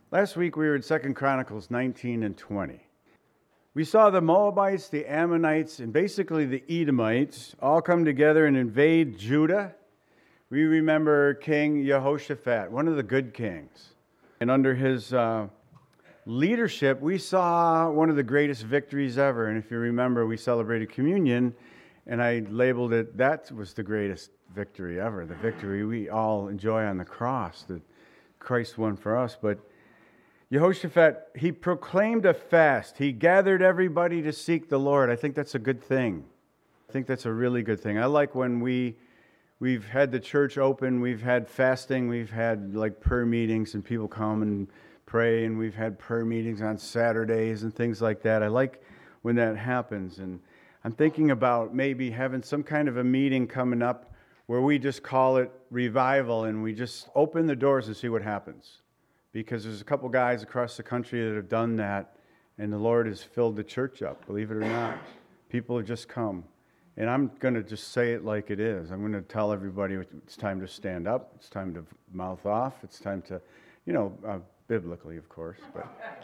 Last week we were in 2 Chronicles 19 and 20. We saw the Moabites, the Ammonites, and basically the Edomites all come together and invade Judah. We remember King Jehoshaphat, one of the good kings. And under his leadership, we saw one of the greatest victories ever. And if you remember, we celebrated communion, and I labeled it, that was the greatest victory ever, the victory we all enjoy on the cross that Christ won for us. But Jehoshaphat, he proclaimed a fast. He gathered everybody to seek the Lord. I think that's a good thing. I think that's a really good thing. I like when we've had the church open, we've had fasting, we've had like prayer meetings and people come and pray, and we've had prayer meetings on Saturdays and things like that. I like when that happens. And I'm thinking about maybe having some kind of a meeting coming up where we just call it revival and we just open the doors and see what happens. Because there's a couple guys across the country that have done that, and the Lord has filled the church up, believe it or not. People have just come. And I'm going to just say it like it is. I'm going to tell everybody it's time to stand up, it's time to mouth off, it's time to, biblically, of course, but,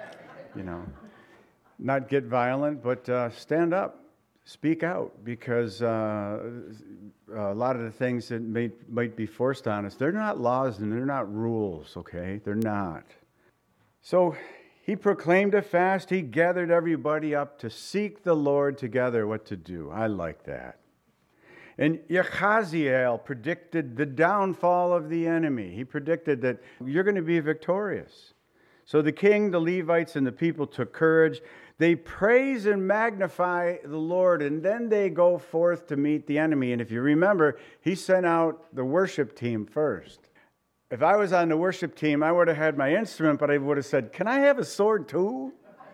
not get violent, but stand up. Speak out, because a lot of the things that might be forced on us, they're not laws and they're not rules, okay? They're not. So he proclaimed a fast. He gathered everybody up to seek the Lord together what to do. I like that. And Jehaziel predicted the downfall of the enemy. He predicted that you're going to be victorious. So the king, the Levites, and the people took courage. They praise and magnify the Lord, and then they go forth to meet the enemy. And if you remember, he sent out the worship team first. If I was on the worship team, I would have had my instrument, but I would have said, "Can I have a sword too?"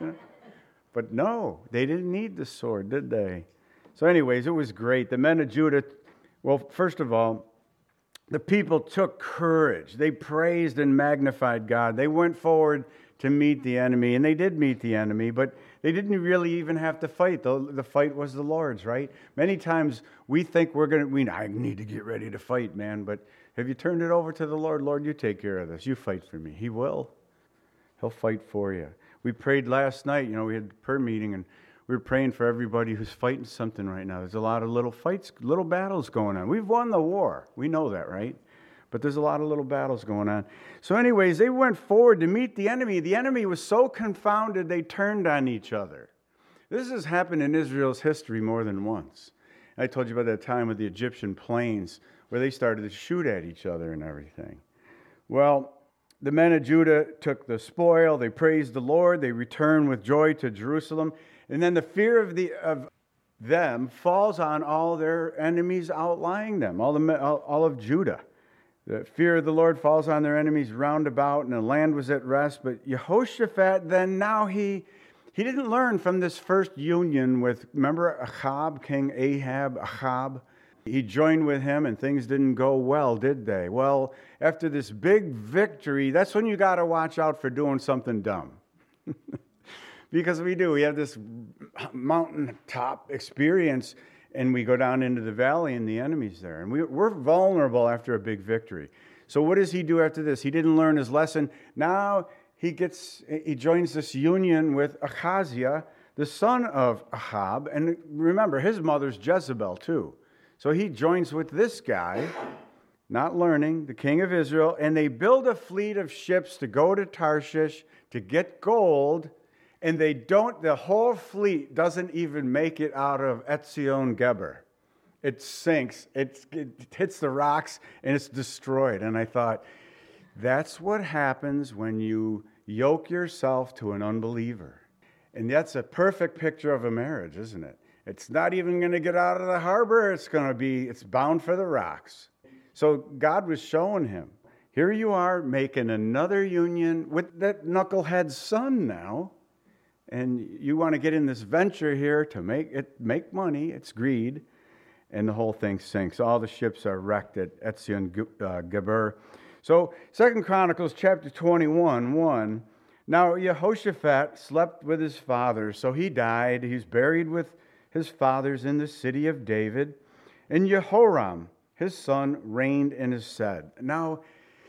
But no, they didn't need the sword, did they? So anyways, it was great. The men of Judah, well, first of all, the people took courage. They praised and magnified God. They went forward to meet the enemy, and they did meet the enemy, but they didn't really even have to fight. The fight was the Lord's, right? Many times we think I need to get ready to fight, man, but have you turned it over to the Lord? Lord, you take care of this. You fight for me. He will. He'll fight for you. We prayed last night, we had a prayer meeting, and we were praying for everybody who's fighting something right now. There's a lot of little fights, little battles going on. We've won the war. We know that, right? But there's a lot of little battles going on. So anyways, they went forward to meet the enemy. The enemy was so confounded, they turned on each other. This has happened in Israel's history more than once. I told you about that time with the Egyptian planes where they started to shoot at each other and everything. Well, the men of Judah took the spoil. They praised the Lord. They returned with joy to Jerusalem. And then the fear of them falls on all their enemies outlying them, all of Judah. The fear of the Lord falls on their enemies round about, and the land was at rest. But Jehoshaphat, then now he didn't learn from this first union with, remember Ahab, King Ahab? He joined with him, and things didn't go well, did they? Well, after this big victory, that's when you got to watch out for doing something dumb. Because we have this mountaintop experience, and we go down into the valley and the enemy's there. And we're vulnerable after a big victory. So what does he do after this? He didn't learn his lesson. Now he joins this union with Ahaziah, the son of Ahab. And remember, his mother's Jezebel too. So he joins with this guy, not learning, the king of Israel. And they build a fleet of ships to go to Tarshish to get gold. And the whole fleet doesn't even make it out of Etzion Geber. It sinks, it hits the rocks, and it's destroyed. And I thought, that's what happens when you yoke yourself to an unbeliever. And that's a perfect picture of a marriage, isn't it? It's not even going to get out of the harbor. It's bound for the rocks. So God was showing him, here you are making another union with that knucklehead son now. And you want to get in this venture here to make money. It's greed. And the whole thing sinks. All the ships are wrecked at Etzion Geber. So 2 Chronicles chapter 21, 1. Now Jehoshaphat slept with his fathers, so he died. He's buried with his fathers in the city of David. And Jehoram, his son, reigned in his stead. Now,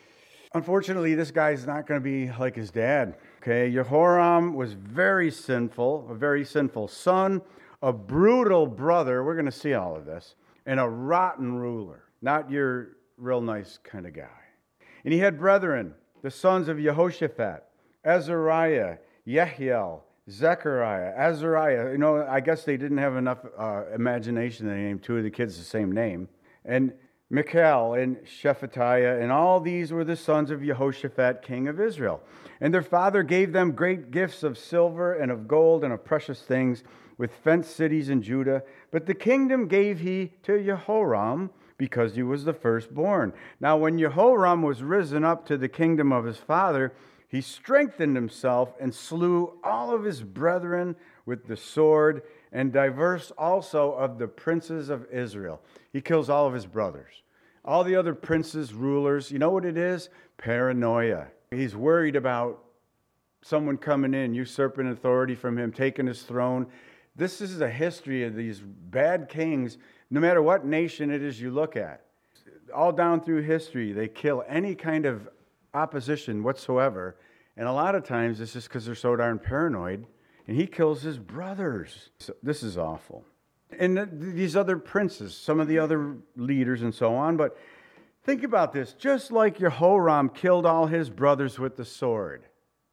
Unfortunately, this guy's not going to be like his dad. Okay, Jehoram was very sinful, a very sinful son, a brutal brother. We're going to see all of this, and a rotten ruler. Not your real nice kind of guy. And he had brethren, the sons of Jehoshaphat, Azariah, Yehiel, Zechariah, Azariah. I guess they didn't have enough imagination. They named two of the kids the same name. And Michael and Shephatiah, and all these were the sons of Jehoshaphat, king of Israel. And their father gave them great gifts of silver and of gold and of precious things, with fenced cities in Judah. But the kingdom gave he to Jehoram, because he was the firstborn. Now when Jehoram was risen up to the kingdom of his father, he strengthened himself and slew all of his brethren with the sword, and diverse also of the princes of Israel. He kills all of his brothers. All the other princes, rulers, you know what it is? Paranoia. He's worried about someone coming in, usurping authority from him, taking his throne. This is a history of these bad kings, no matter what nation it is you look at. All down through history, they kill any kind of opposition whatsoever. And a lot of times it's just because they're so darn paranoid. And he kills his brothers. So this is awful. And these other princes, some of the other leaders and so on. But think about this. Just like Jehoram killed all his brothers with the sword,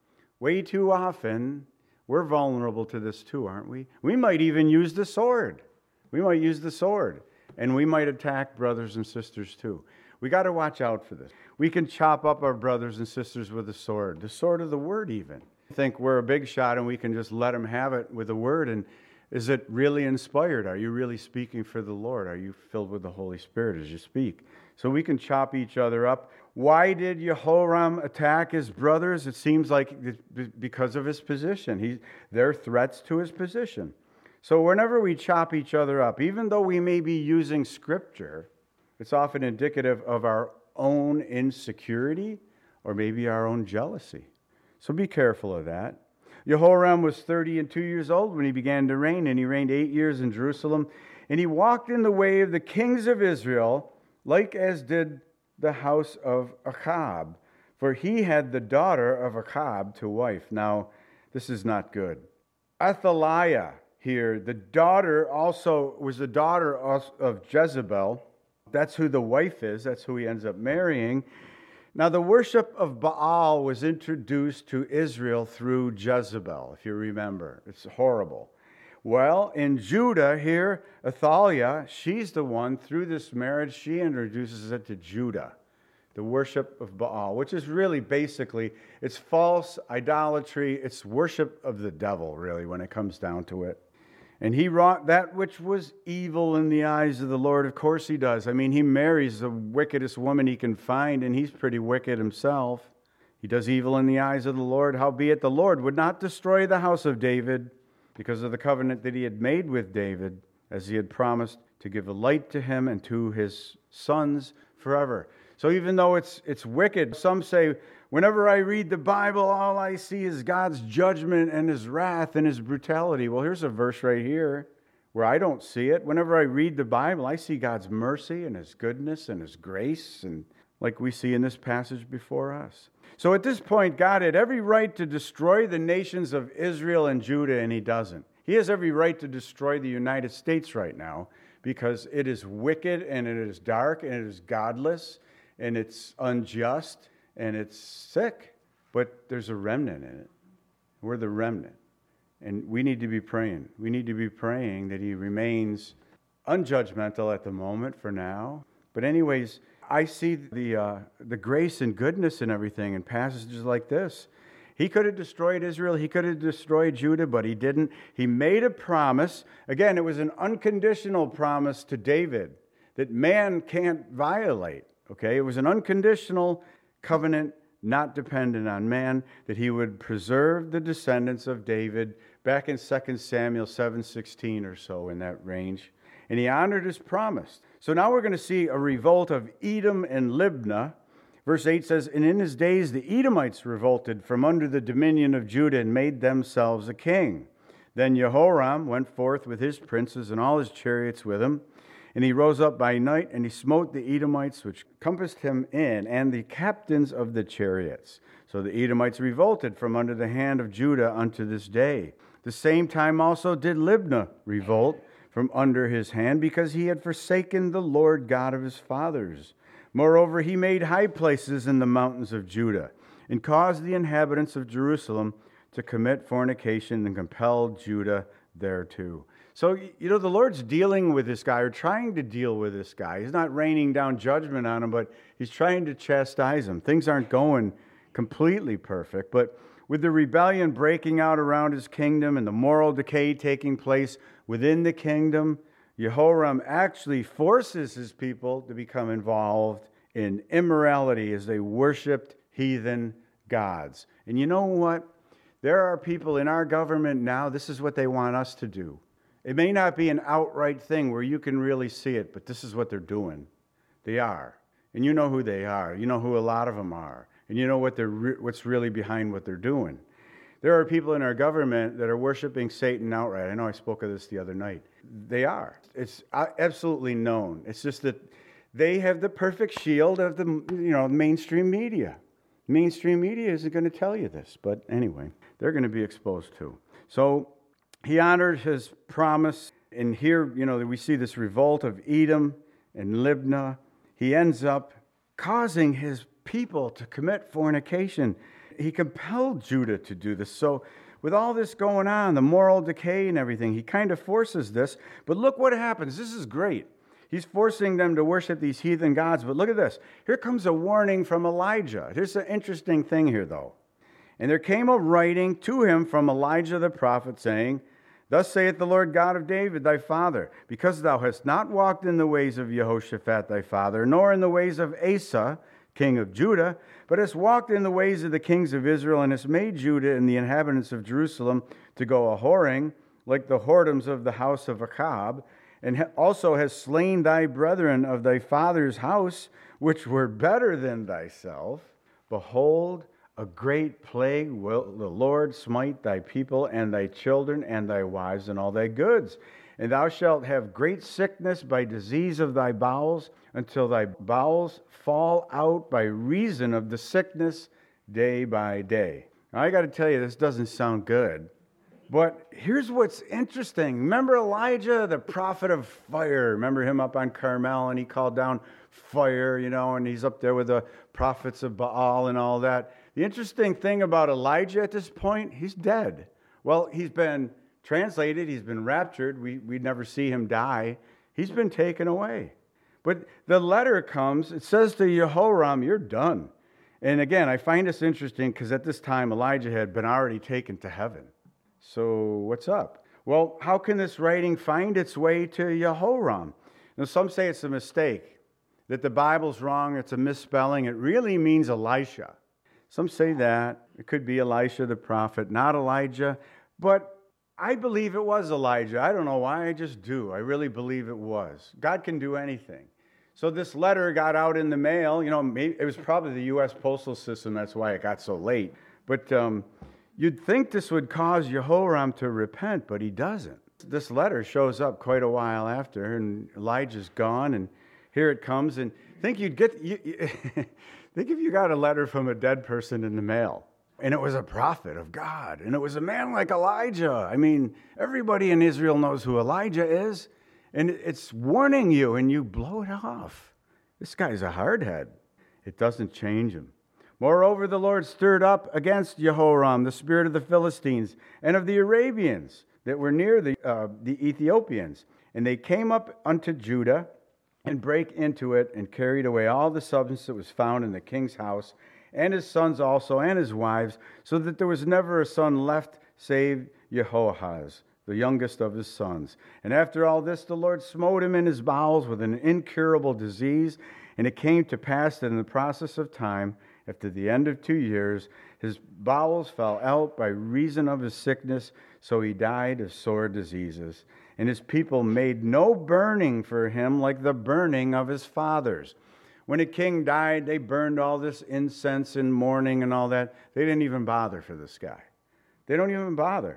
way too often we're vulnerable to this too, aren't we? We might even use the sword. We might use the sword. And we might attack brothers and sisters too. We got to watch out for this. We can chop up our brothers and sisters with the sword of the word even. Think we're a big shot and we can just let them have it with the word. And is it really inspired? Are you really speaking for the Lord? Are you filled with the Holy Spirit as you speak? So we can chop each other up. Why did Jehoram attack his brothers? It seems like because of his position. They're threats to his position. So whenever we chop each other up, even though we may be using Scripture, it's often indicative of our own insecurity or maybe our own jealousy. So be careful of that. Jehoram was 32 years old when he began to reign, and he reigned 8 years in Jerusalem. And he walked in the way of the kings of Israel, like as did the house of Achab, for he had the daughter of Achab to wife. Now, this is not good. Athaliah here, the daughter also was the daughter of Jezebel. That's who the wife is. That's who he ends up marrying. Now, the worship of Baal was introduced to Israel through Jezebel, if you remember. It's horrible. Well, in Judah here, Athaliah, she's the one, through this marriage, she introduces it to Judah, the worship of Baal, which is really basically, it's false idolatry. It's worship of the devil, really, when it comes down to it. And he wrought that which was evil in the eyes of the Lord. Of course he does. I mean, he marries the wickedest woman he can find, and he's pretty wicked himself. He does evil in the eyes of the Lord. Howbeit the Lord would not destroy the house of David because of the covenant that he had made with David, as he had promised to give a light to him and to his sons forever. So even though it's wicked, some say, whenever I read the Bible, all I see is God's judgment and his wrath and his brutality. Well, here's a verse right here where I don't see it. Whenever I read the Bible, I see God's mercy and his goodness and his grace, and like we see in this passage before us. So at this point, God had every right to destroy the nations of Israel and Judah, and he doesn't. He has every right to destroy the United States right now because it is wicked and it is dark and it is godless and it's unjust. And it's sick, but there's a remnant in it. We're the remnant. And we need to be praying. We need to be praying that he remains unjudgmental at the moment for now. But anyways, I see the grace and goodness and everything in passages like this. He could have destroyed Israel. He could have destroyed Judah, but he didn't. He made a promise. Again, it was an unconditional promise to David that man can't violate. Okay, it was an unconditional covenant, not dependent on man, that he would preserve the descendants of David back in 2 Samuel 7:16 or so, in that range. And he honored his promise. So now we're going to see a revolt of Edom and Libnah. Verse 8 says, and in his days the Edomites revolted from under the dominion of Judah and made themselves a king. Then Jehoram went forth with his princes and all his chariots with him. And he rose up by night, and he smote the Edomites which compassed him in, and the captains of the chariots. So the Edomites revolted from under the hand of Judah unto this day. The same time also did Libnah revolt from under his hand, because he had forsaken the Lord God of his fathers. Moreover, he made high places in the mountains of Judah, and caused the inhabitants of Jerusalem to commit fornication, and compelled Judah thereto. So, the Lord's dealing with this guy, or trying to deal with this guy. He's not raining down judgment on him, but he's trying to chastise him. Things aren't going completely perfect, but with the rebellion breaking out around his kingdom and the moral decay taking place within the kingdom, Jehoram actually forces his people to become involved in immorality as they worshiped heathen gods. And you know what? There are people in our government now, this is what they want us to do. It may not be an outright thing where you can really see it, but this is what they're doing. They are. And you know who they are. You know who a lot of them are. And you know what's really behind what they're doing. There are people in our government that are worshiping Satan outright. I know I spoke of this the other night. They are. It's absolutely known. It's just that they have the perfect shield of the mainstream media. Mainstream media isn't going to tell you this, but anyway, they're going to be exposed to. So he honored his promise, and here, we see this revolt of Edom and Libnah. He ends up causing his people to commit fornication. He compelled Judah to do this. So with all this going on, the moral decay and everything, he kind of forces this. But look what happens. This is great. He's forcing them to worship these heathen gods. But look at this. Here comes a warning from Elijah. Here's an interesting thing here, though. And there came a writing to him from Elijah the prophet, saying, Thus saith the Lord God of David thy father, because thou hast not walked in the ways of Jehoshaphat thy father, nor in the ways of Asa, king of Judah, but hast walked in the ways of the kings of Israel, and hast made Judah and the inhabitants of Jerusalem to go a-whoring, like the whoredoms of the house of Achab, and also hast slain thy brethren of thy father's house, which were better than thyself. Behold, a great plague will the Lord smite thy people and thy children and thy wives and all thy goods. And thou shalt have great sickness by disease of thy bowels, until thy bowels fall out by reason of the sickness day by day. Now, I got to tell you, this doesn't sound good. But here's what's interesting. Remember Elijah, the prophet of fire? Remember him up on Carmel, and he called down fire, and he's up there with the prophets of Baal and all that. The interesting thing about Elijah at this point, he's dead. Well, he's been translated, he's been raptured. We never see him die. He's been taken away. But the letter comes, it says to Jehoram, you're done. And again, I find this interesting because at this time, Elijah had been already taken to heaven. So what's up? Well, how can this writing find its way to Jehoram? Now, some say it's a mistake, that the Bible's wrong, it's a misspelling. It really means Elisha. Some say that. It could be Elisha the prophet, not Elijah. But I believe it was Elijah. I don't know why, I just do. I really believe it was. God can do anything. So this letter got out in the mail. Maybe it was probably the U.S. Postal System. That's why it got so late. But you'd think this would cause Jehoram to repent, but he doesn't. This letter shows up quite a while after, and Elijah's gone, and here it comes. And think if you got a letter from a dead person in the mail, and it was a prophet of God, and it was a man like Elijah. I mean, everybody in Israel knows who Elijah is, and it's warning you, and you blow it off. This guy's a hardhead. It doesn't change him. Moreover, the Lord stirred up against Jehoram the spirit of the Philistines and of the Arabians that were near the Ethiopians. And they came up unto Judah and brake into it and carried away all the substance that was found in the king's house, and his sons also, and his wives, so that there was never a son left save Jehoahaz, the youngest of his sons. And after all this, the Lord smote him in his bowels with an incurable disease. And it came to pass that in the process of time, after the end of 2 years, his bowels fell out by reason of his sickness, so he died of sore diseases. And his people made no burning for him like the burning of his fathers. When a king died, they burned all this incense and mourning and all that. They didn't even bother for this guy. They don't even bother.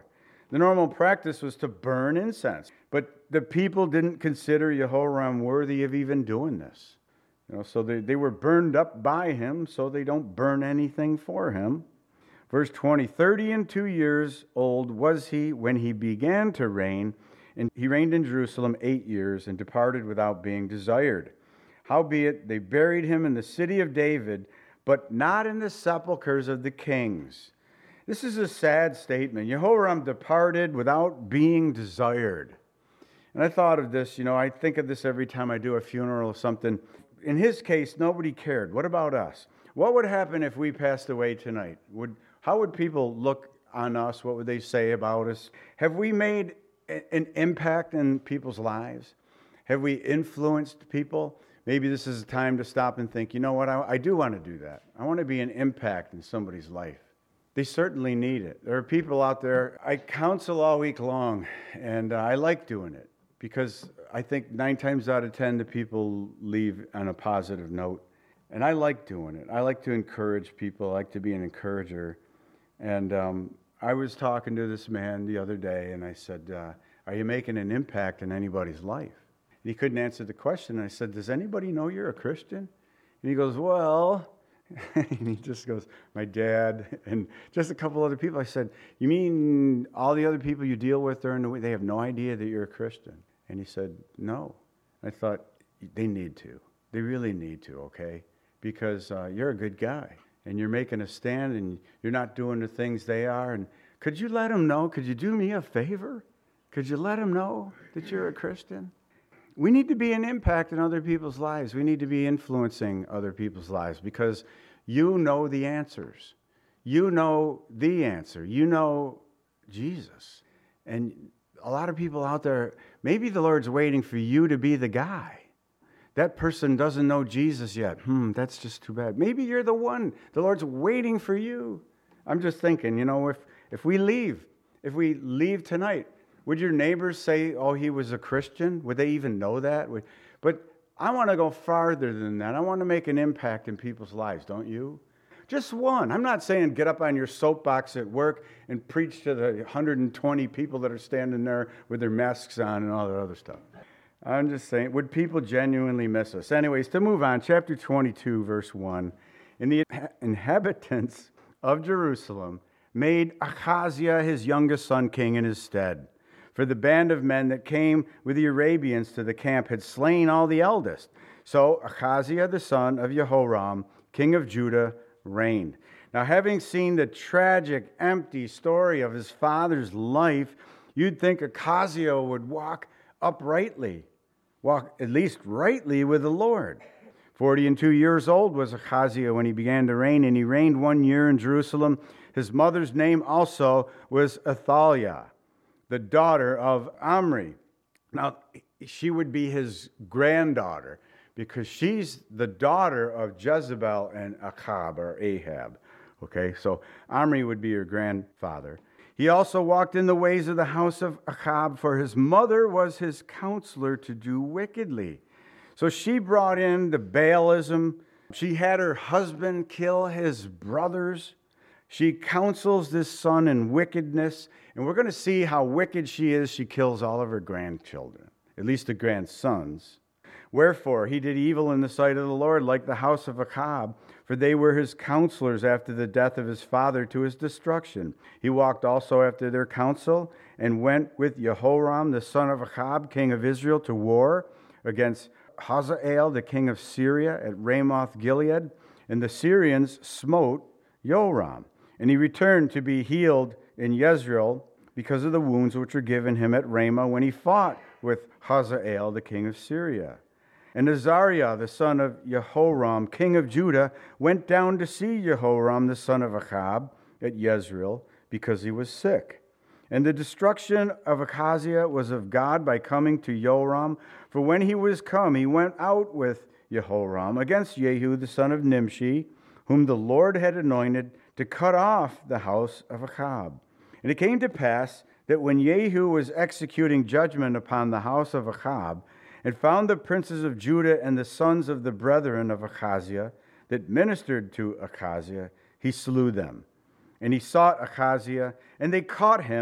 The normal practice was to burn incense, but the people didn't consider Jehoram worthy of even doing this. So they were burned up by him, so they don't burn anything for him. Verse 20, 32 years old was he when he began to reign, and he reigned in Jerusalem 8 years and departed without being desired. Howbeit, they buried him in the city of David, but not in the sepulchres of the kings. This is a sad statement. Jehoram departed without being desired. And I thought of this, I think of this every time I do a funeral or something. In his case, nobody cared. What about us? What would happen if we passed away tonight? How would people look on us? What would they say about us? Have we made an impact in people's lives? Have we influenced people? Maybe this is a time to stop and think, you know what, I do want to do that. I want to be an impact in somebody's life. They certainly need it. There are people out there, I counsel all week long, and I like doing it because I think 9 times out of 10 the people leave on a positive note. And I like doing it. I like to encourage people. I like to be an encourager. And I was talking to this man the other day, and I said, are you making an impact in anybody's life? And he couldn't answer the question. I said, does anybody know you're a Christian? And he goes, well, and he just goes, my dad and just a couple other people. I said, you mean all the other people you deal with during the week, they have no idea that you're a Christian? And he said, no. I thought, they need to. They really need to, okay? Because you're a good guy, and you're making a stand, and you're not doing the things they are. And could you let them know? Could you do me a favor? Could you let them know that you're a Christian? We need to be an impact in other people's lives. We need to be influencing other people's lives because you know the answers. You know the answer. You know Jesus. And a lot of people out there, maybe the Lord's waiting for you to be the guy. That person doesn't know Jesus yet. That's just too bad. Maybe you're the one. The Lord's waiting for you. I'm just thinking, if we leave tonight, would your neighbors say, oh, he was a Christian? Would they even know that? But I want to go farther than that. I want to make an impact in people's lives, don't you? Just one. I'm not saying get up on your soapbox at work and preach to the 120 people that are standing there with their masks on and all that other stuff. I'm just saying, would people genuinely miss us? Anyways, to move on, chapter 22, verse 1. And the inhabitants of Jerusalem made Ahaziah his youngest son king in his stead. For the band of men that came with the Arabians to the camp had slain all the eldest. So Ahaziah the son of Jehoram, king of Judah, reigned. Now, having seen the tragic, empty story of his father's life, you'd think Ahaziah would walk at least rightly with the Lord. 42 years old was Ahaziah when he began to reign, and he reigned 1 year in Jerusalem. His mother's name also was Athaliah, the daughter of Omri. Now, she would be his granddaughter because she's the daughter of Jezebel and Ahab. Okay, so Omri would be her grandfather. He also walked in the ways of the house of Ahab, for his mother was his counselor to do wickedly. So she brought in the Baalism. She had her husband kill his brothers. She counsels this son in wickedness. And we're going to see how wicked she is. She kills all of her grandchildren, at least the grandsons. Wherefore, he did evil in the sight of the Lord, like the house of Ahab, for they were his counselors after the death of his father to his destruction. He walked also after their counsel, and went with Jehoram, the son of Ahab, king of Israel, to war against Hazael, the king of Syria, at Ramoth Gilead. And the Syrians smote Joram. And he returned to be healed in Jezreel because of the wounds which were given him at Ramah when he fought with Hazael, the king of Syria. And Azariah, the son of Jehoram, king of Judah, went down to see Jehoram, the son of Ahab, at Jezreel, because he was sick. And the destruction of Ahaziah was of God by coming to Joram. For when he was come, he went out with Jehoram against Jehu, the son of Nimshi, whom the Lord had anointed to cut off the house of Ahab. And it came to pass that when Jehu was executing judgment upon the house of Ahab, and found the princes of Judah and the sons of the brethren of Ahaziah that ministered to Ahaziah, he slew them. And he sought Ahaziah, and they caught him,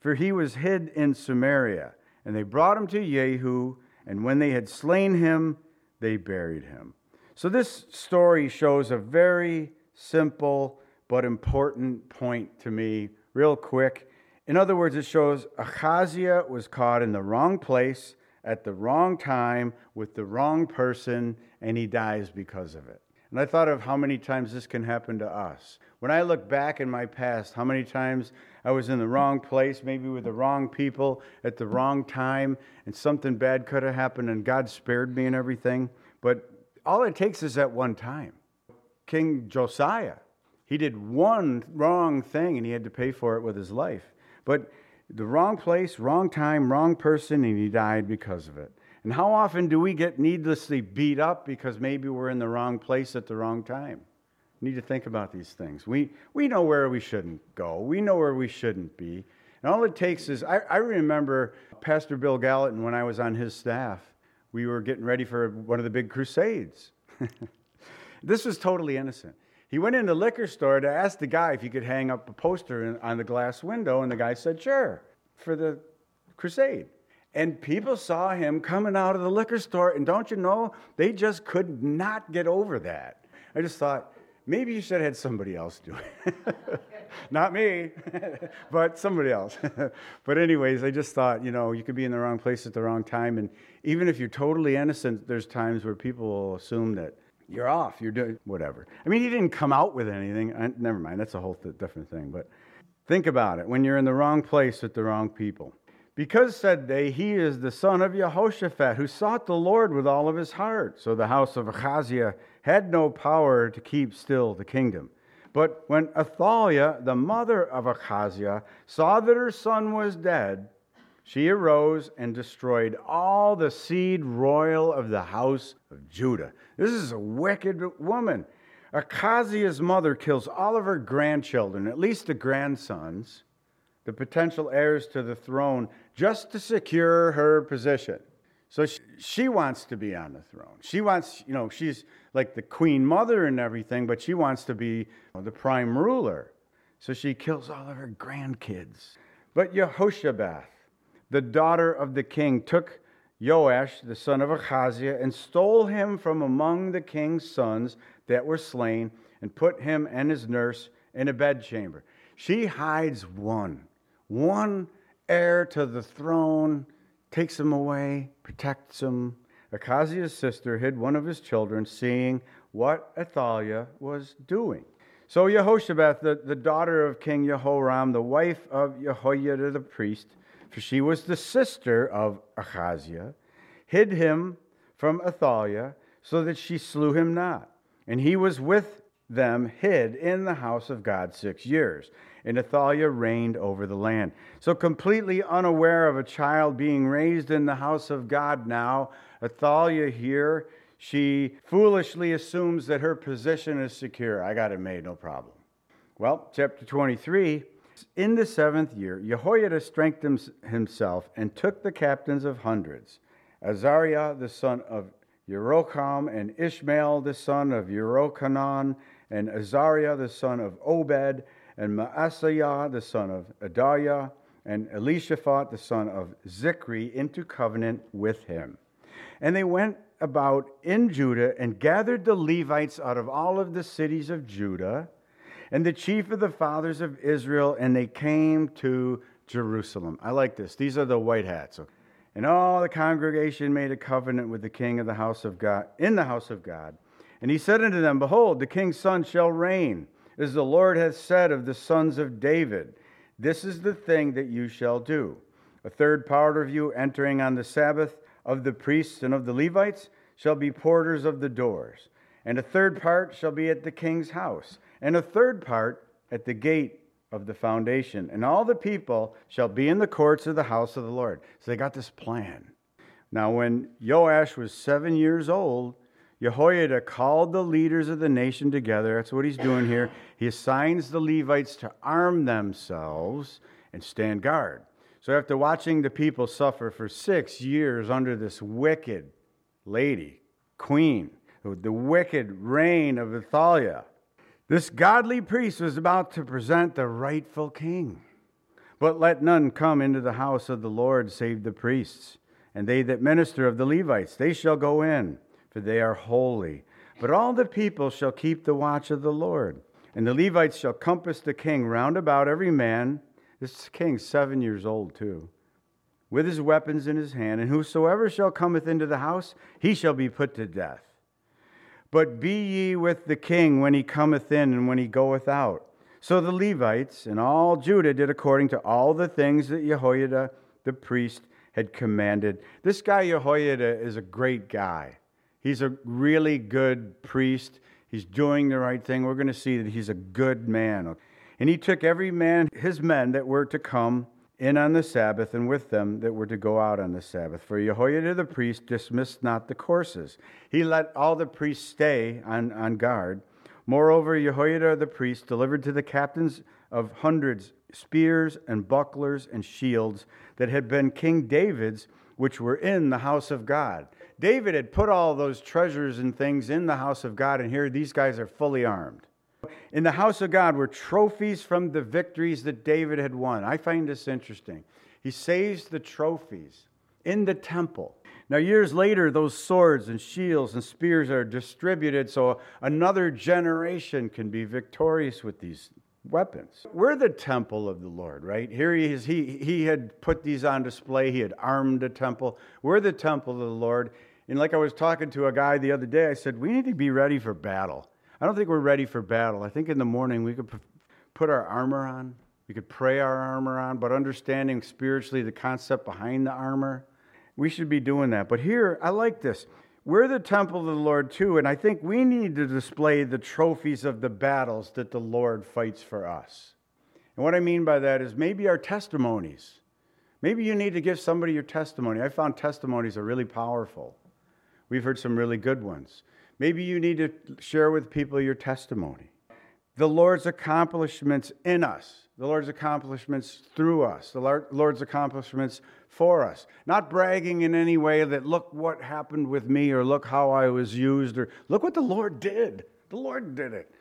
for he was hid in Samaria. And they brought him to Jehu, and when they had slain him, they buried him. So this story shows a very simple but important point to me, real quick. In other words, it shows Ahaziah was caught in the wrong place at the wrong time with the wrong person, and he dies because of it. And I thought of how many times this can happen to us. When I look back in my past, how many times I was in the wrong place, maybe with the wrong people at the wrong time, and something bad could have happened, and God spared me and everything. But all it takes is that one time. King Josiah, he did one wrong thing, and he had to pay for it with his life. But the wrong place, wrong time, wrong person, and he died because of it. And how often do we get needlessly beat up because maybe we're in the wrong place at the wrong time? We need to think about these things. We know where we shouldn't go. We know where we shouldn't be. And all it takes is, I remember Pastor Bill Gallatin, when I was on his staff, we were getting ready for one of the big crusades. This was totally innocent. He went in the liquor store to ask the guy if he could hang up a poster on the glass window, and the guy said, sure, for the crusade. And people saw him coming out of the liquor store, and don't you know, they just could not get over that. I just thought, maybe you should have had somebody else do it. Not me, but somebody else. But anyways, I just thought, you could be in the wrong place at the wrong time, and even if you're totally innocent, there's times where people will assume that you're off, you're doing whatever. I mean, he didn't come out with anything. Never mind, that's a whole different thing. But think about it, when you're in the wrong place with the wrong people. Because, said they, he is the son of Jehoshaphat, who sought the Lord with all of his heart. So the house of Ahaziah had no power to keep still the kingdom. But when Athaliah, the mother of Ahaziah, saw that her son was dead, she arose and destroyed all the seed royal of the house of Judah. This is a wicked woman. Ahaziah's mother kills all of her grandchildren, at least the grandsons, the potential heirs to the throne, just to secure her position. So she wants to be on the throne. She wants, she's like the queen mother and everything, but she wants to be the prime ruler. So she kills all of her grandkids. But Jehoshabeth, the daughter of the king, took Joash, the son of Ahaziah, and stole him from among the king's sons that were slain, and put him and his nurse in a bedchamber. She hides one heir to the throne, takes him away, protects him. Ahaziah's sister hid one of his children, seeing what Athaliah was doing. So Jehoshabeth, the daughter of King Jehoram, the wife of Jehoiada the priest, for she was the sister of Ahaziah, hid him from Athaliah, so that she slew him not. And he was with them hid in the house of God 6 years. And Athaliah reigned over the land. So completely unaware of a child being raised in the house of God now, Athaliah here, she foolishly assumes that her position is secure. I got it made, no problem. Well, chapter 23, in the 7th year, Jehoiada strengthened himself and took the captains of hundreds, Azariah the son of Jeroham, and Ishmael the son of Jerochanan, and Azariah the son of Obed, and Maaseiah the son of Adaiah, and Elishaphat the son of Zichri into covenant with him. And they went about in Judah and gathered the Levites out of all of the cities of Judah, and the chief of the fathers of Israel, and they came to Jerusalem. I like this. These are the white hats. And all the congregation made a covenant with the king of the house of God, in the house of God. And he said unto them, Behold, the king's son shall reign, as the Lord hath said of the sons of David. This is the thing that you shall do. A third part of you entering on the Sabbath of the priests and of the Levites shall be porters of the doors. And a third part shall be at the king's house, and a third part at the gate of the foundation. And all the people shall be in the courts of the house of the Lord. So they got this plan. Now when Joash was 7 years old, Jehoiada called the leaders of the nation together. That's what he's doing here. He assigns the Levites to arm themselves and stand guard. So after watching the people suffer for 6 years under this wicked lady, queen, the wicked reign of Athaliah, this godly priest was about to present the rightful king. But let none come into the house of the Lord save the priests, and they that minister of the Levites. They shall go in, for they are holy. But all the people shall keep the watch of the Lord. And the Levites shall compass the king round about every man. This king's 7 years old too, with his weapons in his hand. And whosoever shall cometh into the house, he shall be put to death. But be ye with the king when he cometh in and when he goeth out. So the Levites and all Judah did according to all the things that Jehoiada the priest had commanded. This guy Jehoiada is a great guy. He's a really good priest. He's doing the right thing. We're going to see that he's a good man. And he took every man, his men that were to come in on the Sabbath, and with them that were to go out on the Sabbath. For Jehoiada the priest dismissed not the courses. He let all the priests stay on guard. Moreover, Jehoiada the priest delivered to the captains of hundreds spears and bucklers and shields that had been King David's, which were in the house of God. David had put all those treasures and things in the house of God, and here these guys are fully armed. In the house of God were trophies from the victories that David had won. I find this interesting. He saves the trophies in the temple. Now, years later, those swords and shields and spears are distributed so another generation can be victorious with these weapons. We're the temple of the Lord, right? Here he is. He had put these on display. He had armed the temple. We're the temple of the Lord. And like I was talking to a guy the other day, I said, we need to be ready for battle. I don't think we're ready for battle. I think in the morning we could put our armor on. We could pray our armor on, but understanding spiritually the concept behind the armor, we should be doing that. But here, I like this. We're the temple of the Lord too, and I think we need to display the trophies of the battles that the Lord fights for us. And what I mean by that is maybe our testimonies. Maybe you need to give somebody your testimony. I found testimonies are really powerful. We've heard some really good ones. Maybe you need to share with people your testimony. The Lord's accomplishments in us. The Lord's accomplishments through us. The Lord's accomplishments for us. Not bragging in any way that look what happened with me, or look how I was used, or look what the Lord did. The Lord did it.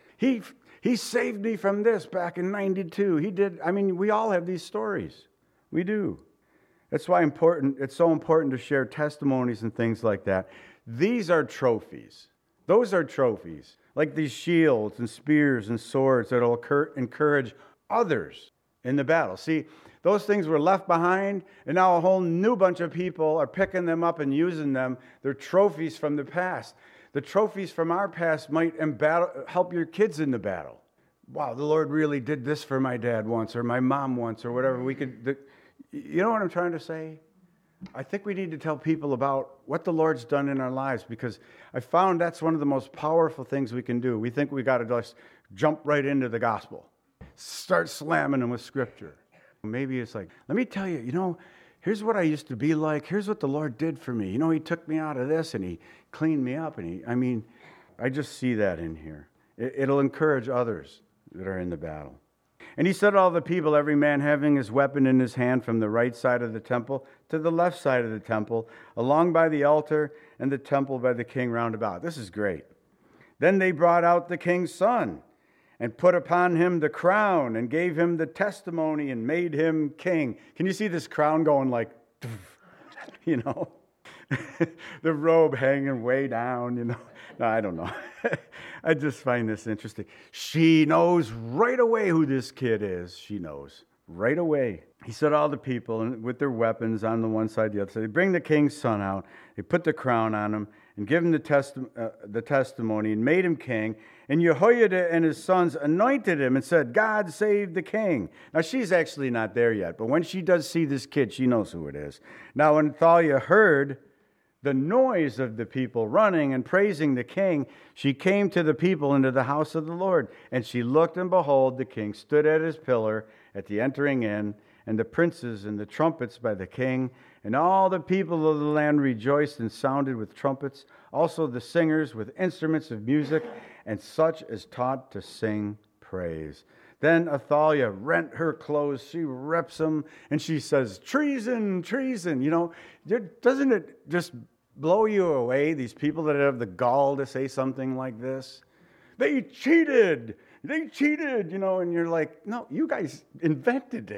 He saved me from this back in 92. He did. I mean, we all have these stories. We do. That's why it's so important to share testimonies and things like that. These are trophies. Those are trophies, like these shields and spears and swords that will encourage others in the battle. See, those things were left behind, and now a whole new bunch of people are picking them up and using them. They're trophies from the past. The trophies from our past might help your kids in the battle. Wow, the Lord really did this for my dad once, or my mom once, or whatever. You know what I'm trying to say? I think we need to tell people about what the Lord's done in our lives, because I found that's one of the most powerful things we can do. We think we got to just jump right into the gospel, start slamming them with Scripture. Maybe it's like, let me tell you, here's what I used to be like. Here's what the Lord did for me. He took me out of this and He cleaned me up. And I just see that in here. It'll encourage others that are in the battle. And he said to all the people, every man having his weapon in his hand, from the right side of the temple to the left side of the temple, along by the altar and the temple by the king round about. This is great. Then they brought out the king's son and put upon him the crown and gave him the testimony and made him king. Can you see this crown going like, the robe hanging way down, No, I don't know. I just find this interesting. She knows right away who this kid is. She knows right away. He said all the people with their weapons on the one side, the other side. They bring the king's son out. They put the crown on him and give him the testimony and made him king. And Jehoiada and his sons anointed him and said, God save the king. Now, she's actually not there yet, but when she does see this kid, she knows who it is. Now, when Athaliah heard the noise of the people running and praising the king, she came to the people into the house of the Lord. And she looked, and behold, the king stood at his pillar at the entering in, and the princes and the trumpets by the king. And all the people of the land rejoiced and sounded with trumpets, also the singers with instruments of music, and such as taught to sing praise. Then Athaliah rent her clothes, she rips them, and she says, treason, treason. Doesn't it just blow you away, these people that have the gall to say something like this? They cheated, and you're like, no, you guys invented it.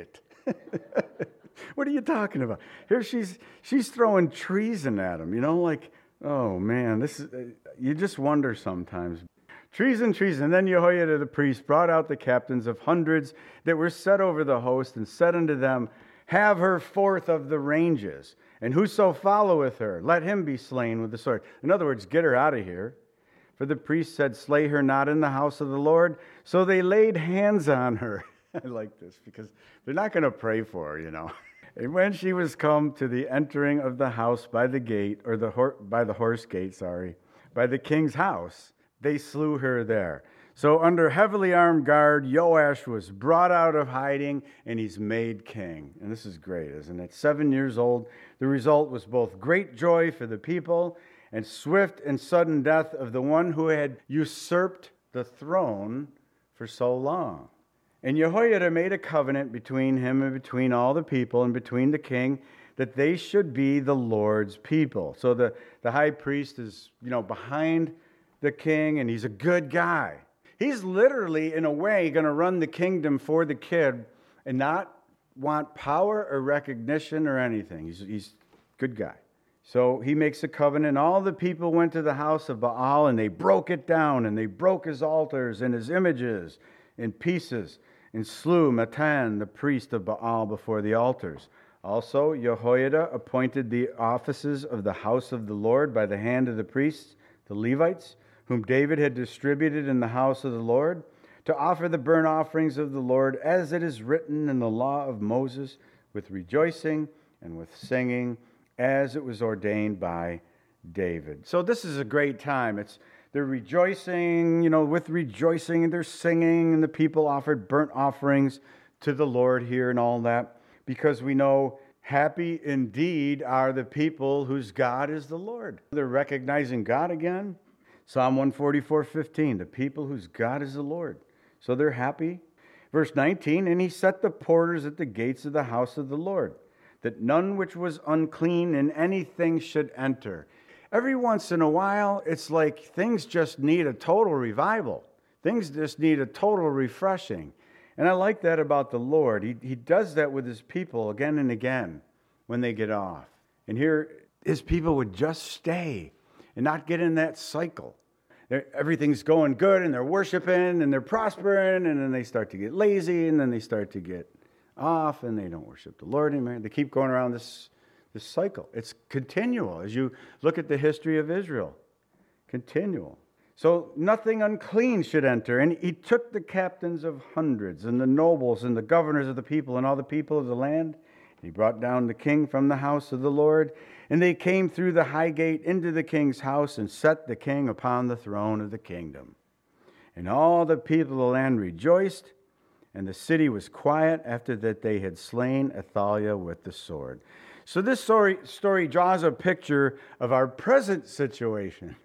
What are you talking about? Here she's throwing treason at him, like, oh man, this is, you just wonder sometimes. Treason. And then Jehoiada the priest brought out the captains of hundreds that were set over the host, and said unto them, have her forth of the ranges, and whoso followeth her, let him be slain with the sword. In other words, get her out of here. For the priest said, slay her not in the house of the Lord. So they laid hands on her. I like this, because they're not going to pray for her, And when she was come to the entering of the house by the gate, or by the horse gate, by the king's house, they slew her there. So under heavily armed guard, Joash was brought out of hiding, and he's made king. And this is great, isn't it? 7 years old. The result was both great joy for the people and swift and sudden death of the one who had usurped the throne for so long. And Jehoiada made a covenant between him and between all the people and between the king, that they should be the Lord's people. So the high priest is, behind the king, and he's a good guy. He's literally, in a way, going to run the kingdom for the kid and not want power or recognition or anything. He's a good guy. So he makes a covenant. All the people went to the house of Baal, and they broke it down, and they broke his altars and his images in pieces, and slew Mattan, the priest of Baal, before the altars. Also, Jehoiada appointed the offices of the house of the Lord by the hand of the priests, the Levites, whom David had distributed in the house of the Lord, to offer the burnt offerings of the Lord, as it is written in the law of Moses, with rejoicing and with singing, as it was ordained by David. So this is a great time. They're rejoicing, with rejoicing, and they're singing, and the people offered burnt offerings to the Lord here and all that, because we know happy indeed are the people whose God is the Lord. They're recognizing God again. Psalm 144:15, the people whose God is the Lord. So they're happy. Verse 19, and he set the porters at the gates of the house of the Lord, that none which was unclean in anything should enter. Every once in a while, it's like things just need a total revival. Things just need a total refreshing. And I like that about the Lord. He does that with his people again and again when they get off. And here, his people would just stay and not get in that cycle. Everything's going good, and they're worshiping, and they're prospering, and then they start to get lazy, and then they start to get off, and they don't worship the Lord anymore. They keep going around this cycle. It's continual as you look at the history of Israel. Continual. So nothing unclean should enter. And he took the captains of hundreds, and the nobles, and the governors of the people, and all the people of the land. And he brought down the king from the house of the Lord. And they came through the high gate into the king's house, and set the king upon the throne of the kingdom. And all the people of the land rejoiced, and the city was quiet after that they had slain Athaliah with the sword. So this story draws a picture of our present situation.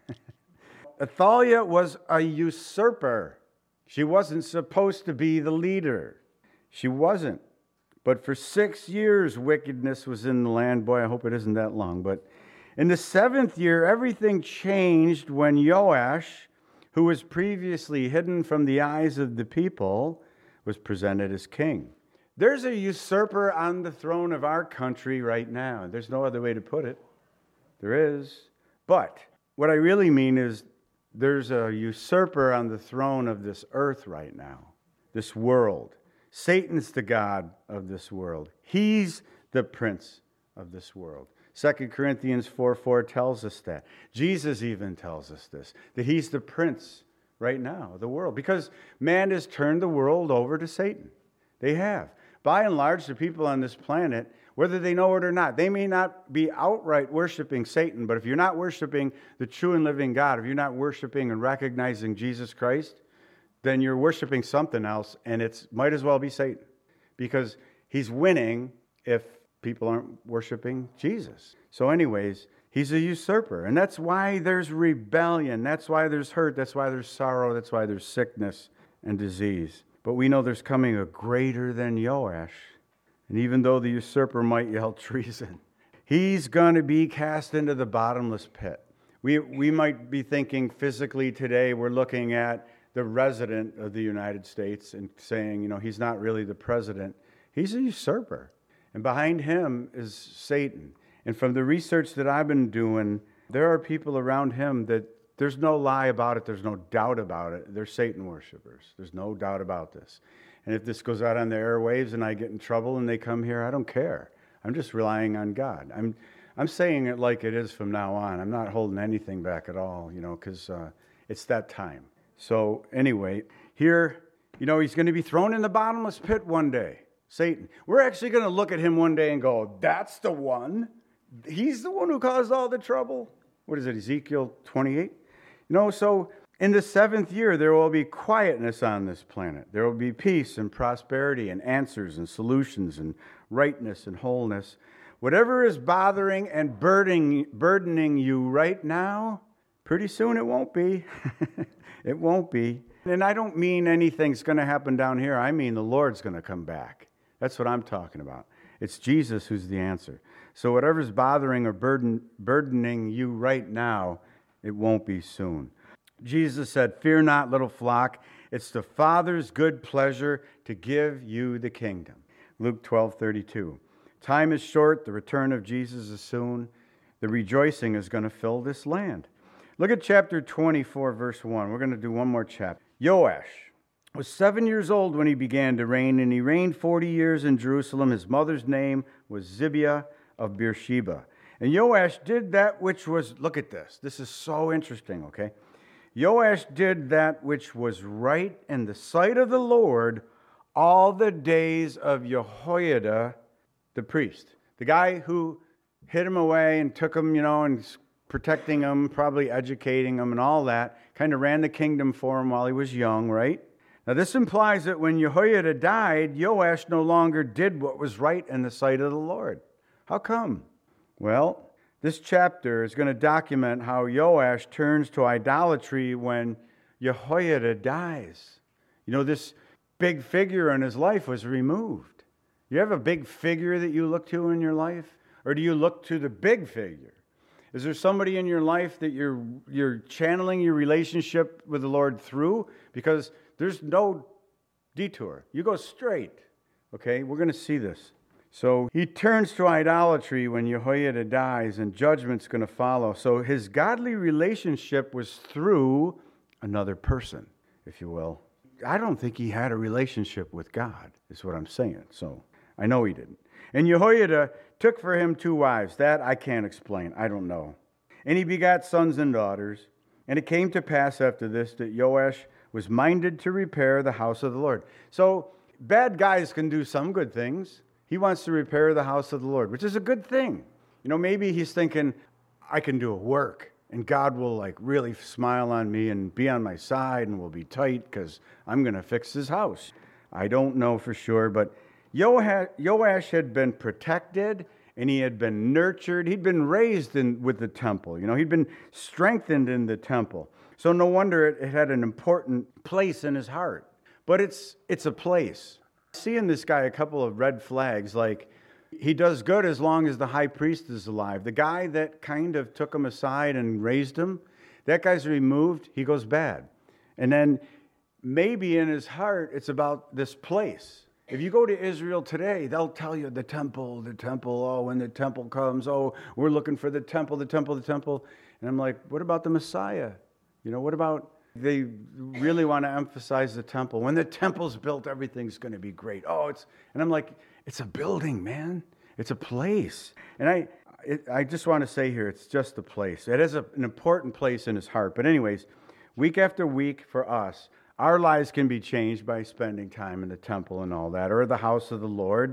Athaliah was a usurper. She wasn't supposed to be the leader. She wasn't. But for 6 years, wickedness was in the land. Boy, I hope it isn't that long. But in the 7th year, everything changed when Joash, who was previously hidden from the eyes of the people, was presented as king. There's a usurper on the throne of our country right now. There's no other way to put it. There is. But what I really mean is there's a usurper on the throne of this earth right now, this world. Satan's the god of this world. He's the prince of this world. 2 Corinthians 4:4 tells us that. Jesus even tells us this, that he's the prince right now of the world, because man has turned the world over to Satan. They have. By and large, the people on this planet, whether they know it or not, they may not be outright worshiping Satan, but if you're not worshiping the true and living God, if you're not worshiping and recognizing Jesus Christ, then you're worshiping something else, and it might as well be Satan, because he's winning if people aren't worshiping Jesus. So anyways, he's a usurper, and that's why there's rebellion, that's why there's hurt, that's why there's sorrow, that's why there's sickness and disease. But we know there's coming a greater than Joash, and even though the usurper might yell treason, he's going to be cast into the bottomless pit. We might be thinking physically today, we're looking at the resident of the United States and saying, he's not really the president. He's a usurper. And behind him is Satan. And from the research that I've been doing, there are people around him that there's no lie about it. There's no doubt about it. They're Satan worshipers. There's no doubt about this. And if this goes out on the airwaves and I get in trouble and they come here, I don't care. I'm just relying on God. I'm saying it like it is from now on. I'm not holding anything back at all, because it's that time. So anyway, here, he's going to be thrown in the bottomless pit one day. Satan. We're actually going to look at him one day and go, that's the one. He's the one who caused all the trouble. What is it, Ezekiel 28? So in the 7th year, there will be quietness on this planet. There will be peace and prosperity and answers and solutions and rightness and wholeness. Whatever is bothering and burdening you right now, pretty soon it won't be. It won't be. And I don't mean anything's going to happen down here. I mean the Lord's going to come back. That's what I'm talking about. It's Jesus who's the answer. So whatever's bothering or burdening you right now, it won't be soon. Jesus said, "Fear not, little flock. It's the Father's good pleasure to give you the kingdom." Luke 12:32. Time is short. The return of Jesus is soon. The rejoicing is going to fill this land. Look at chapter 24, verse 1. We're going to do one more chapter. Joash was 7 years old when he began to reign, and he reigned 40 years in Jerusalem. His mother's name was Zibiah of Beersheba. And Joash did that which was, look at this. This is so interesting, okay? Joash did that which was right in the sight of the Lord all the days of Jehoiada the priest. The guy who hid him away and took him, and protecting him, probably educating him and all that, kind of ran the kingdom for him while he was young, right? Now, this implies that when Jehoiada died, Joash no longer did what was right in the sight of the Lord. How come? Well, this chapter is going to document how Joash turns to idolatry when Jehoiada dies. This big figure in his life was removed. You have a big figure that you look to in your life? Or do you look to the big figure? Is there somebody in your life that you're channeling your relationship with the Lord through? Because there's no detour. You go straight. Okay, we're going to see this. So he turns to idolatry when Jehoiada dies, and judgment's going to follow. So his godly relationship was through another person, if you will. I don't think he had a relationship with God, is what I'm saying. So I know he didn't. And Jehoiada took for him 2 wives. That I can't explain. I don't know. And he begat sons and daughters. And it came to pass after this that Joash was minded to repair the house of the Lord. So bad guys can do some good things. He wants to repair the house of the Lord, which is a good thing. Maybe he's thinking, I can do a work, and God will really smile on me and be on my side, and we'll be tight because I'm going to fix his house. I don't know for sure, but Joash had been protected, and he had been nurtured. He'd been raised with the temple. He'd been strengthened in the temple. So no wonder it had an important place in his heart. But it's a place. I see in this guy a couple of red flags, like he does good as long as the high priest is alive. The guy that kind of took him aside and raised him, that guy's removed, he goes bad. And then maybe in his heart, it's about this place. If you go to Israel today, they'll tell you the temple, oh, when the temple comes, oh, we're looking for the temple. And I'm like, what about the Messiah? What about, they really want to emphasize the temple. When the temple's built, everything's going to be great. And I'm like, it's a building, man. It's a place. And I just want to say here, it's just a place. It has an important place in his heart. But anyways, week after week for us, our lives can be changed by spending time in the temple and all that, or the house of the Lord.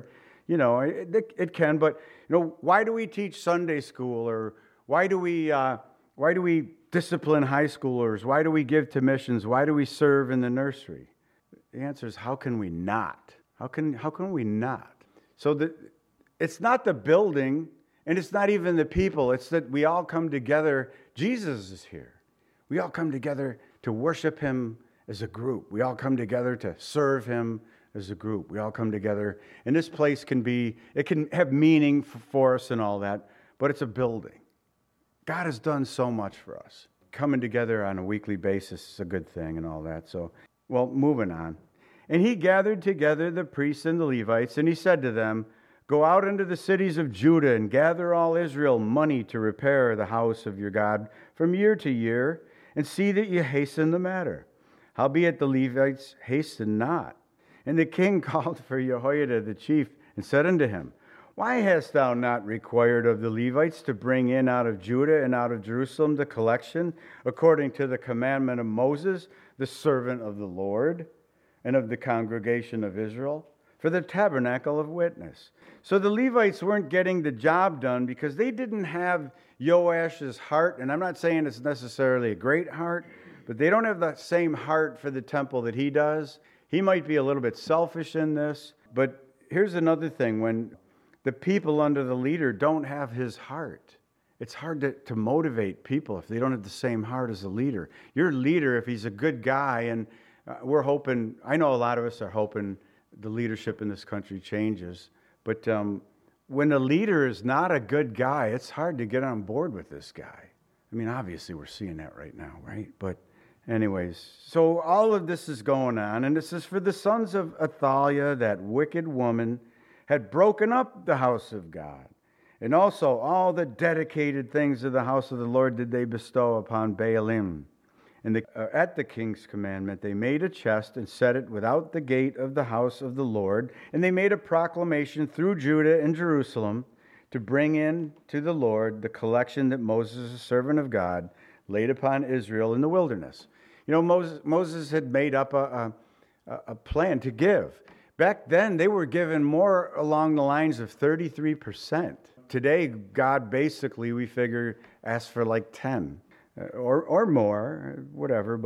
It can, but why do we teach Sunday school, or why do we discipline high schoolers? Why do we give to missions? Why do we serve in the nursery? The answer is, how can we not? How can we not? So it's not the building, and it's not even the people. It's that we all come together. Jesus is here. We all come together to worship him as a group. We all come together to serve him as a group. We all come together. And this place it can have meaning for us and all that, but it's a building. God has done so much for us. Coming together on a weekly basis is a good thing and all that. So, moving on. And he gathered together the priests and the Levites, and he said to them, Go out into the cities of Judah and gather all Israel money to repair the house of your God from year to year, and see that you hasten the matter. Howbeit the Levites hastened not. And the king called for Jehoiada the chief, and said unto him, Why hast thou not required of the Levites to bring in out of Judah and out of Jerusalem the collection, according to the commandment of Moses, the servant of the Lord, and of the congregation of Israel, for the tabernacle of witness? So the Levites weren't getting the job done because they didn't have Joash's heart, and I'm not saying it's necessarily a great heart, but they don't have the same heart for the temple that he does. He might be a little bit selfish in this, but here's another thing. When the people under the leader don't have his heart, it's hard to motivate people if they don't have the same heart as the leader. Your leader, if he's a good guy, and we're hoping, I know a lot of us are hoping the leadership in this country changes, but when the leader is not a good guy, it's hard to get on board with this guy. I mean, obviously we're seeing that right now, right? But anyways, so all of this is going on, and this is for the sons of Athaliah, that wicked woman, had broken up the house of God. And also all the dedicated things of the house of the Lord did they bestow upon Baalim. And at the king's commandment, they made a chest and set it without the gate of the house of the Lord. And they made a proclamation through Judah and Jerusalem to bring in to the Lord the collection that Moses, the servant of God, laid upon Israel in the wilderness. You know, Moses had made up a plan to give. Back then, they were given more along the lines of 33%. Today, God basically, we figure, asks for like 10 or more, whatever.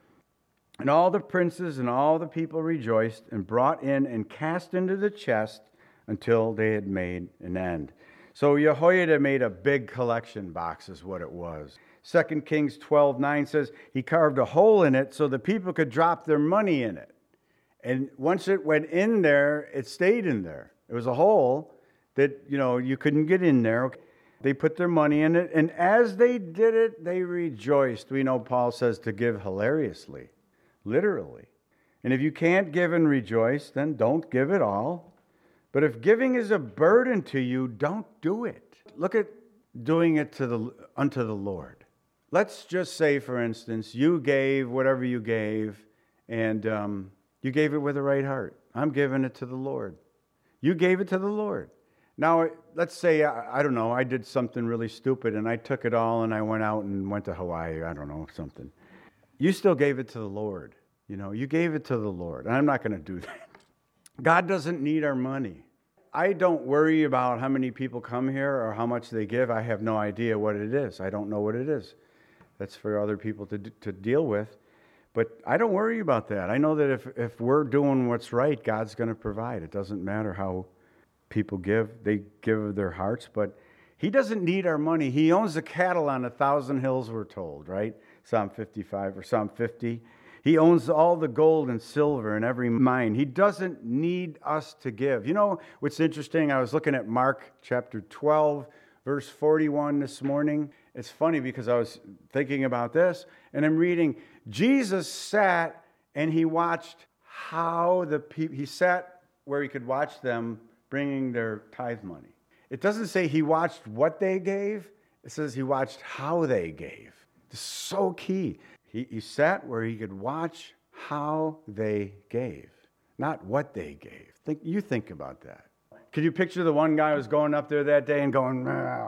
And all the princes and all the people rejoiced and brought in and cast into the chest until they had made an end. So Jehoiada made a big collection box is what it was. 2 Kings 12:9 says he carved a hole in it so the people could drop their money in it. And once it went in there, it stayed in there. It was a hole that, you couldn't get in there. They put their money in it, and as they did it, they rejoiced. We know Paul says to give hilariously, literally. And if you can't give and rejoice, then don't give at all. But if giving is a burden to you, don't do it. Look at doing it unto the Lord. Let's just say, for instance, you gave whatever you gave, and you gave it with the right heart. I'm giving it to the Lord. You gave it to the Lord. Now, let's say, I don't know, I did something really stupid, and I took it all, and I went out and went to Hawaii, I don't know, something. You still gave it to the Lord. You gave it to the Lord. And I'm not going to do that. God doesn't need our money. I don't worry about how many people come here or how much they give. I have no idea what it is. I don't know what it is. That's for other people to deal with. But I don't worry about that. I know that if we're doing what's right, God's going to provide. It doesn't matter how people give. They give of their hearts, but he doesn't need our money. He owns the cattle on 1,000 hills, we're told, right? Psalm 55 or Psalm 50. He owns all the gold and silver in every mine. He doesn't need us to give. You know what's interesting? I was looking at Mark chapter 12, verse 41 this morning. It's funny because I was thinking about this, and I'm reading, Jesus sat and he watched how the people, he sat where he could watch them bringing their tithe money. It doesn't say he watched what they gave. It says he watched how they gave. It's so key. He sat where he could watch how they gave, not what they gave. Think about that. Could you picture the one guy who was going up there that day and going,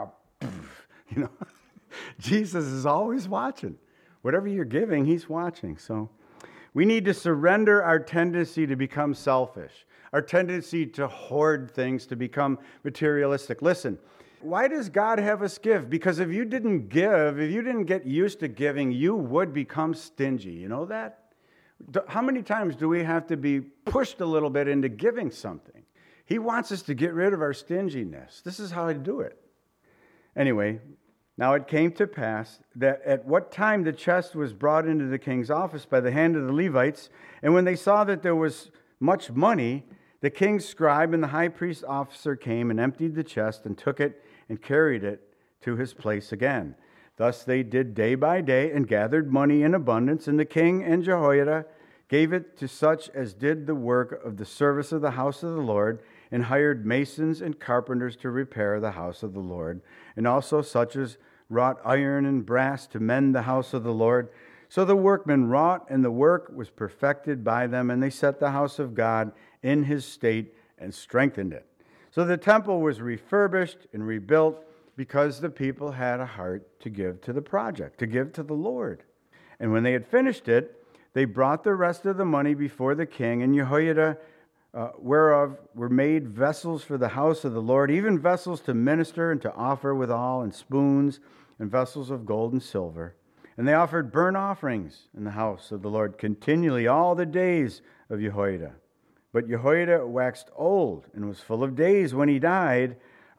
Jesus is always watching. Whatever you're giving, he's watching. So we need to surrender our tendency to become selfish, our tendency to hoard things, to become materialistic. Listen, why does God have us give? Because if you didn't give, if you didn't get used to giving, you would become stingy. You know that? How many times do we have to be pushed a little bit into giving something? He wants us to get rid of our stinginess. This is how I do it. Anyway, now it came to pass that at what time the chest was brought into the king's office by the hand of the Levites, and when they saw that there was much money, the king's scribe and the high priest's officer came and emptied the chest and took it and carried it to his place again. Thus they did day by day and gathered money in abundance, and the king and Jehoiada gave it to such as did the work of the service of the house of the Lord, and hired masons and carpenters to repair the house of the Lord, and also such as wrought iron and brass to mend the house of the Lord. So the workmen wrought, and the work was perfected by them, and they set the house of God in his state and strengthened it. So the temple was refurbished and rebuilt because the people had a heart to give to the project, to give to the Lord. And when they had finished it, they brought the rest of the money before the king, and Jehoiada, whereof were made vessels for the house of the Lord, even vessels to minister and to offer withal, and spoons, and vessels of gold and silver. And they offered burnt offerings in the house of the Lord continually all the days of Jehoiada. But Jehoiada waxed old, and was full of days when he died.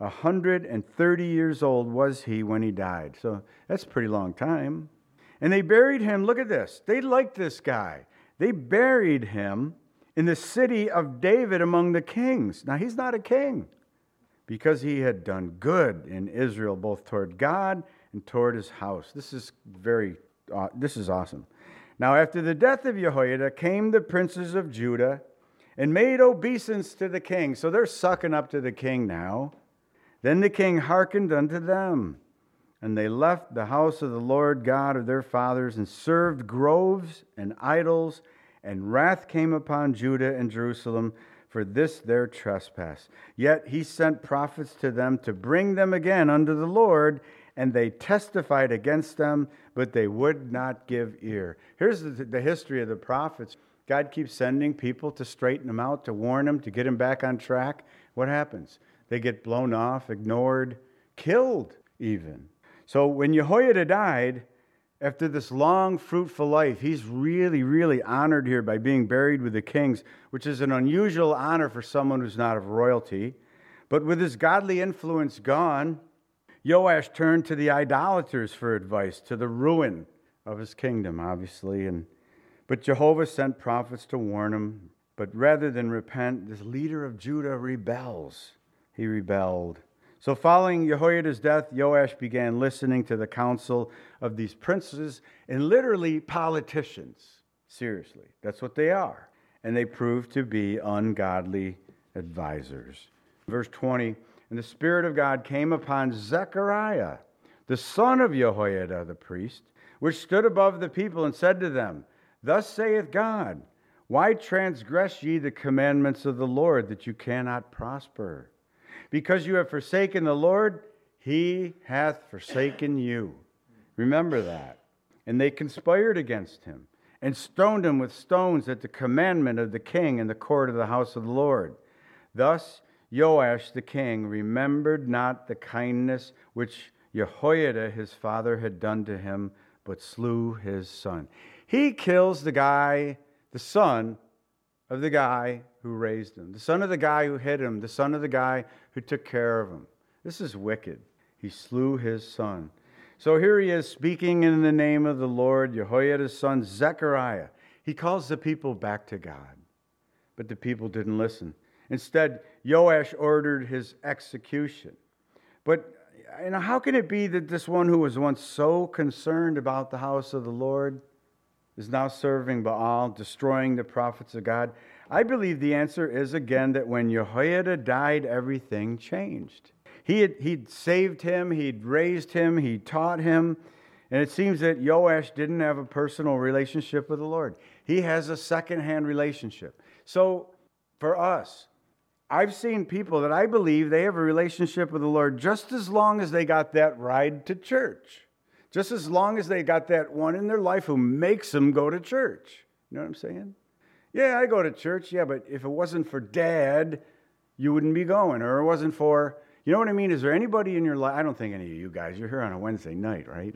130 years old was he when he died. So that's a pretty long time. And they buried him, look at this, they liked this guy. They buried him in the city of David among the kings. Now, he's not a king, because he had done good in Israel, both toward God and toward his house. This is awesome. Now, after the death of Jehoiada came the princes of Judah and made obeisance to the king. So they're sucking up to the king now. Then the king hearkened unto them, and they left the house of the Lord God of their fathers, and served groves and idols, and wrath came upon Judah and Jerusalem for this their trespass. Yet he sent prophets to them to bring them again unto the Lord, and they testified against them, but they would not give ear. Here's the history of the prophets. God keeps sending people to straighten them out, to warn them, to get them back on track. What happens? They get blown off, ignored, killed even. So when Jehoiada died, after this long, fruitful life, he's really, really honored here by being buried with the kings, which is an unusual honor for someone who's not of royalty. But with his godly influence gone, Joash turned to the idolaters for advice, to the ruin of his kingdom, obviously. But Jehovah sent prophets to warn him. But rather than repent, this leader of Judah rebels. He rebelled. So following Jehoiada's death, Joash began listening to the counsel of these princes and literally politicians. Seriously, that's what they are. And they proved to be ungodly advisors. Verse 20, and the Spirit of God came upon Zechariah, the son of Jehoiada the priest, which stood above the people, and said to them, Thus saith God, why transgress ye the commandments of the Lord, that you cannot prosper? Because you have forsaken the Lord, he hath forsaken you. Remember that. And they conspired against him, and stoned him with stones at the commandment of the king in the court of the house of the Lord. Thus Joash the king remembered not the kindness which Jehoiada his father had done to him, but slew his son. He kills the son of the guy who raised him, the son of the guy who hid him, the son of the guy who took care of him. This is wicked. He slew his son. So here he is speaking in the name of the Lord, Jehoiada's son, Zechariah. He calls the people back to God, but the people didn't listen. Instead, Joash ordered his execution. But how can it be that this one who was once so concerned about the house of the Lord is now serving Baal, destroying the prophets of God? I believe the answer is, again, that when Jehoiada died, everything changed. He'd saved him, he'd raised him, he taught him, and it seems that Joash didn't have a personal relationship with the Lord. He has a second-hand relationship. So, for us, I've seen people that I believe they have a relationship with the Lord just as long as they got that ride to church. Just as long as they got that one in their life who makes them go to church. You know what I'm saying? Yeah, I go to church. Yeah, but if it wasn't for Dad, you wouldn't be going. Or it wasn't for, you know what I mean? Is there anybody in your life? I don't think any of you guys, you're here on a Wednesday night, right?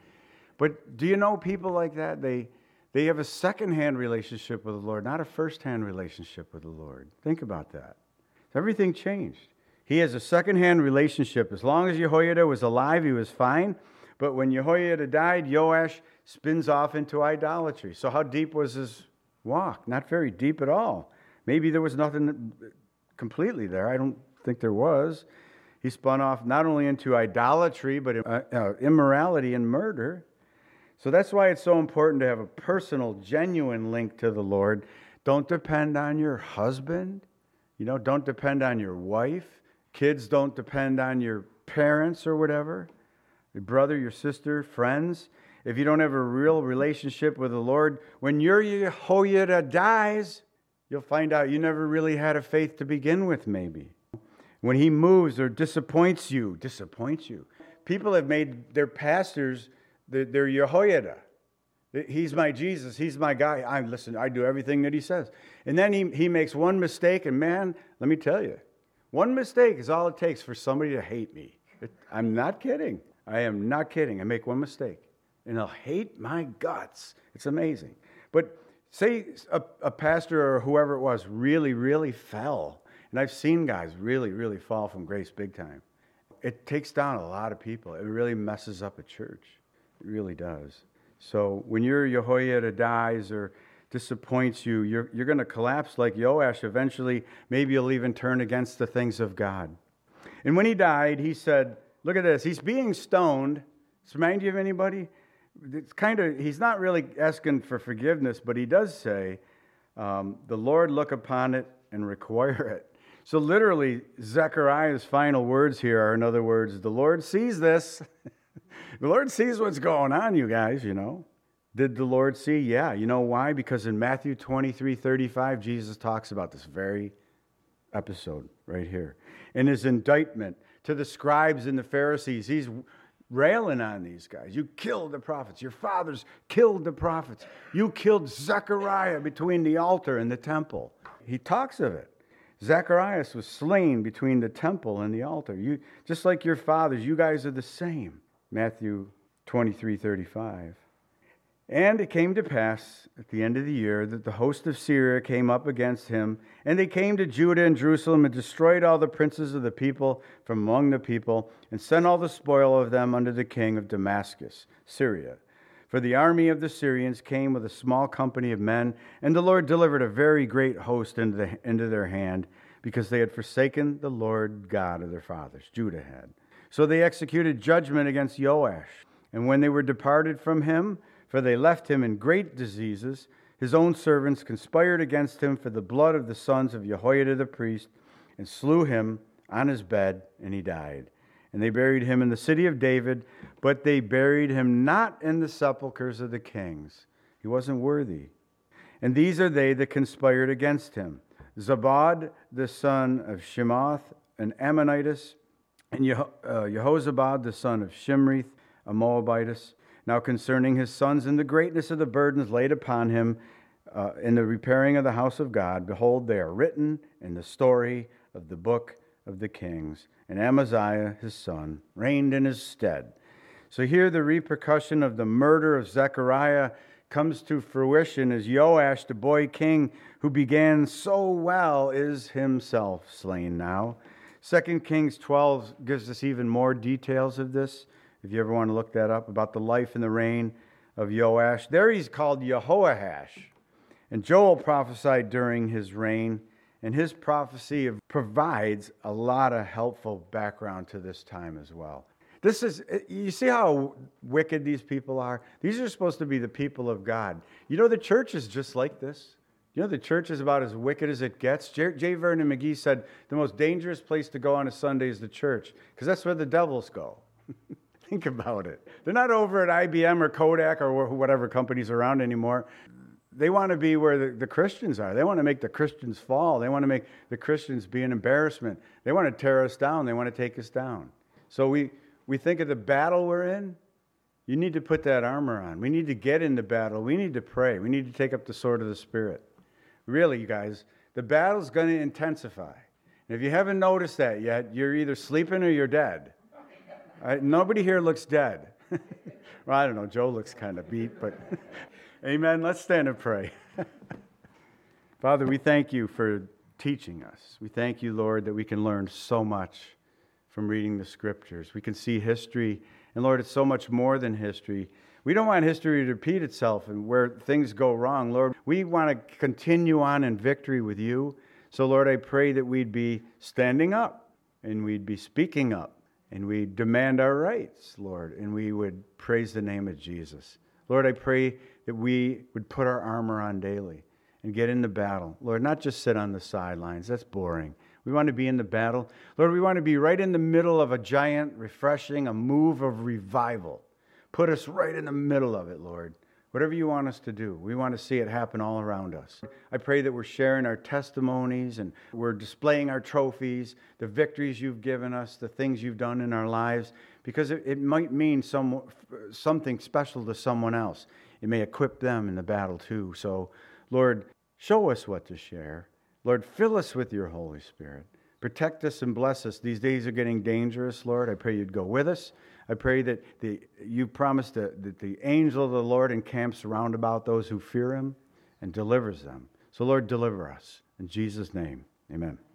But do you know people like that? They have a second-hand relationship with the Lord, not a first-hand relationship with the Lord. Think about that. Everything changed. He has a second-hand relationship. As long as Jehoiada was alive, he was fine. But when Jehoiada died, Joash spins off into idolatry. So how deep was his walk? Not very deep at all. Maybe there was nothing completely there. I don't think there was. He spun off not only into idolatry, but immorality and murder. So that's why it's so important to have a personal, genuine link to the Lord. Don't depend on your husband. Don't depend on your wife. Kids, don't depend on your parents or whatever. Your brother, your sister, friends. If you don't have a real relationship with the Lord, when your Jehoiada dies, you'll find out you never really had a faith to begin with, maybe. When he moves or disappoints you. People have made their pastors their Jehoiada. He's my Jesus. He's my guy. I do everything that he says. And then he makes one mistake, and man, let me tell you, one mistake is all it takes for somebody to hate me. I'm not kidding. I am not kidding. I make one mistake, and they'll hate my guts. It's amazing. But say a pastor or whoever it was really, really fell, and I've seen guys really, really fall from grace big time. It takes down a lot of people. It really messes up a church. It really does. So when your Jehoiada dies or disappoints you, you're going to collapse like Joash. Eventually, maybe you'll even turn against the things of God. And when he died, he said, look at this. He's being stoned. Does this remind you of anybody? He's not really asking for forgiveness, but he does say, the Lord look upon it and require it. So literally, Zechariah's final words here are, in other words, the Lord sees this. The Lord sees what's going on, you guys, Did the Lord see? Yeah. You know why? Because in Matthew 23:35, Jesus talks about this very episode right here. In his indictment to the scribes and the Pharisees, he's railing on these guys. You killed the prophets. Your fathers killed the prophets. You killed Zechariah between the altar and the temple. He talks of it. Zacharias was slain between the temple and the altar. Just like your fathers, you guys are the same. Matthew 23:35. And it came to pass at the end of the year that the host of Syria came up against him, and they came to Judah and Jerusalem and destroyed all the princes of the people from among the people, and sent all the spoil of them unto the king of Damascus, Syria. For the army of the Syrians came with a small company of men, and the Lord delivered a very great host into their hand, because they had forsaken the Lord God of their fathers. Judah had. So they executed judgment against Joash. And when they were departed from him, for they left him in great diseases, his own servants conspired against him for the blood of the sons of Jehoiada the priest, and slew him on his bed, and he died. And they buried him in the city of David, but they buried him not in the sepulchres of the kings. He wasn't worthy. And these are they that conspired against him: Zabad, the son of Shemoth, an Ammonitess, and Jehozabad, the son of Shimrith, a Moabitess. Now concerning his sons and the greatness of the burdens laid upon him in the repairing of the house of God, behold, they are written in the story of the book of the kings. And Amaziah, his son, reigned in his stead. So here the repercussion of the murder of Zechariah comes to fruition as Joash, the boy king who began so well, is himself slain now. 2 Kings 12 gives us even more details of this, if you ever want to look that up, about the life and the reign of Joash. There he's called Jehoahash. And Joel prophesied during his reign, and his prophecy provides a lot of helpful background to this time as well. You see how wicked these people are? These are supposed to be the people of God. The church is just like this. The church is about as wicked as it gets. J. Vernon McGee said the most dangerous place to go on a Sunday is the church, because that's where the devils go. Think about it. They're not over at IBM or Kodak or whatever companies are around anymore. They want to be where the Christians are. They want to make the Christians fall. They want to make the Christians be an embarrassment. They want to tear us down. They want to take us down. So we think of the battle we're in. You need to put that armor on. We need to get in the battle. We need to pray. We need to take up the sword of the Spirit. Really, you guys, the battle's going to intensify. And if you haven't noticed that yet, you're either sleeping or you're dead. Nobody here looks dead. Well, I don't know. Joe looks kind of beat, but amen. Let's stand and pray. Father, we thank you for teaching us. We thank you, Lord, that we can learn so much from reading the Scriptures. We can see history, and Lord, it's so much more than history. We don't want history to repeat itself and where things go wrong, Lord. We want to continue on in victory with you. So, Lord, I pray that we'd be standing up and we'd be speaking up and we'd demand our rights, Lord, and we would praise the name of Jesus. Lord, I pray that we would put our armor on daily and get in the battle. Lord, not just sit on the sidelines. That's boring. We want to be in the battle. Lord, we want to be right in the middle of a giant, refreshing, a move of revival. Put us right in the middle of it, Lord. Whatever you want us to do, we want to see it happen all around us. I pray that we're sharing our testimonies and we're displaying our trophies, the victories you've given us, the things you've done in our lives, because it might mean something special to someone else. It may equip them in the battle too. So, Lord, show us what to share. Lord, fill us with your Holy Spirit. Protect us and bless us. These days are getting dangerous, Lord. I pray you'd go with us. I pray that you promised that the angel of the Lord encamps round about those who fear him and delivers them. So, Lord, deliver us. In Jesus' name, amen.